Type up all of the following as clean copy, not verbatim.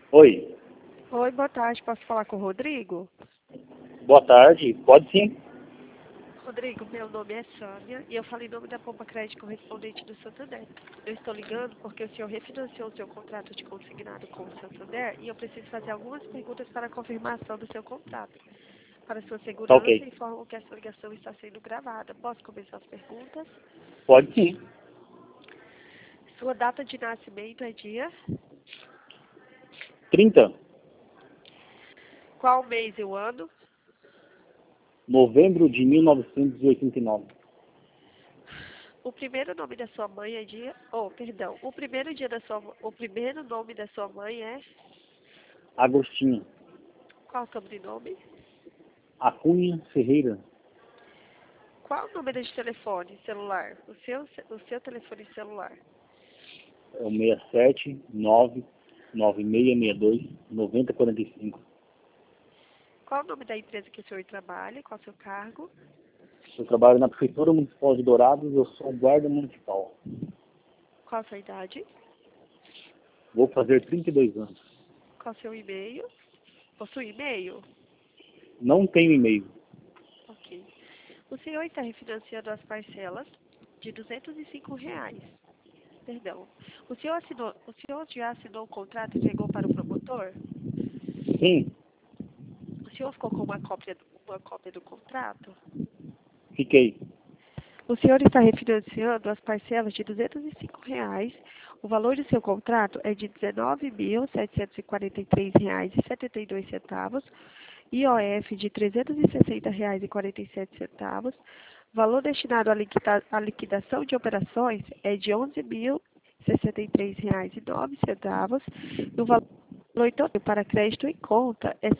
Oi, Oi, boa tarde. Posso falar com o Rodrigo? boa tarde. Pode sim. Rodrigo, meu nome é Sânia e eu falo em nome da Pompa Crédito Correspondente do Santander. Eu estou ligando porque o senhor refinanciou o seu contrato de consignado com o Santander e eu preciso fazer algumas perguntas para a confirmação do seu contrato. Para sua Tá segurança, ok. informo que essa ligação está sendo gravada. Posso começar as perguntas? Pode sim. Sua data de nascimento é dia? 30, Qual mês e o ano? novembro de 1989. O primeiro nome da sua mãe é dia... Oh, perdão. O primeiro nome da sua mãe é... Agostinho. Qual o sobrenome? Acunha Ferreira. Qual o número de telefone celular? O seu telefone celular. É o 67 99662 9045. Qual o nome da empresa que o senhor trabalha? Qual o seu cargo? Eu trabalho na Prefeitura Municipal de Dourados. Eu sou guarda municipal. Qual a sua idade? Vou fazer 32 anos. Qual o seu e-mail? Possui e-mail? Não tenho e-mail. Ok. O senhor está refinanciando as parcelas de R$ 205. Perdão. O senhor já assinou o contrato e entregou para o promotor? Sim, O senhor ficou com uma cópia do contrato? fiquei. O senhor está refinanciando as parcelas de R$ 205. O valor do seu contrato é de R$ 19.743,72. IOF de R$ 360,47. Valor destinado à liquidação de operações é de R$ 11.063,09. E o valor total para crédito em conta é R$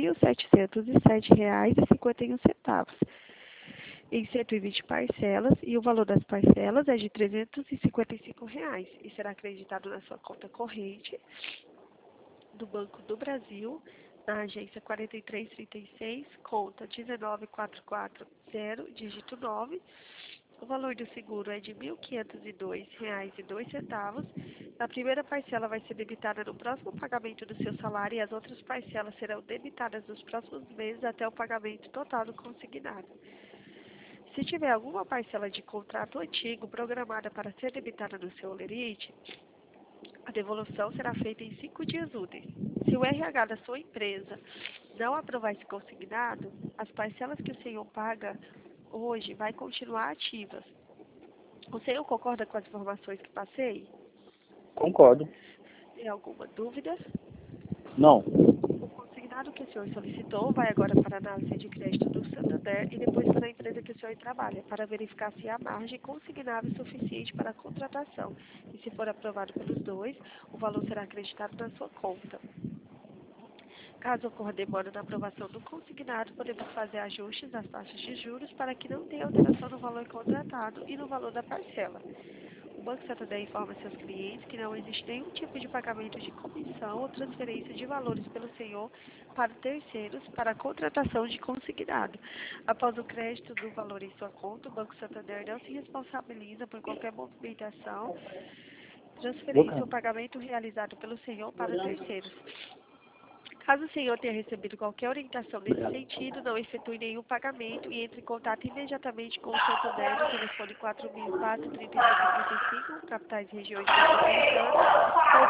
6.707,51. Em 120 parcelas, e o valor das parcelas é de R$ 355 e será acreditado na sua conta corrente do Banco do Brasil, na agência 4336, conta 19440, dígito 9. O valor do seguro é de R$ 1.502,02. A primeira parcela vai ser debitada no próximo pagamento do seu salário e as outras parcelas serão debitadas nos próximos meses até o pagamento total do consignado. Se tiver alguma parcela de contrato antigo programada para ser debitada no seu holerite, a devolução será feita em 5 dias úteis. Se o RH da sua empresa não aprovar esse consignado, as parcelas que o senhor paga hoje vai continuar ativas. O senhor concorda com as informações que passei? Concordo. Tem alguma dúvida? Não. O consignado que o senhor solicitou vai agora para a análise de crédito do Santander e depois para a empresa que o senhor trabalha, para verificar se há margem consignável suficiente para a contratação. E se for aprovado pelos dois, o valor será acreditado na sua conta. Caso ocorra demora na aprovação do consignado, podemos fazer ajustes nas taxas de juros para que não tenha alteração no valor contratado e no valor da parcela. O Banco Santander informa seus clientes que não existe nenhum tipo de pagamento de comissão ou transferência de valores pelo senhor para terceiros para a contratação de consignado. Após o crédito do valor em sua conta, o Banco Santander não se responsabiliza por qualquer movimentação, transferência ou pagamento realizado pelo senhor para terceiros. Caso o senhor tenha recebido qualquer orientação nesse sentido, não efetue nenhum pagamento e entre em contato imediatamente com o Santander no telefone 4004-3535, capitais e regiões metropolitanas, ou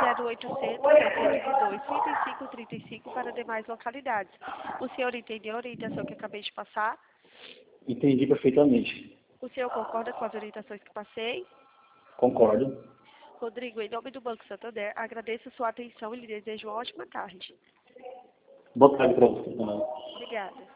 0800-602-3535 para demais localidades. O senhor entendeu a orientação que acabei de passar? Entendi perfeitamente. O senhor concorda com as orientações que passei? Concordo. Rodrigo, em nome do Banco Santander, agradeço sua atenção e lhe desejo uma ótima tarde. Boa tarde para você também. Obrigada.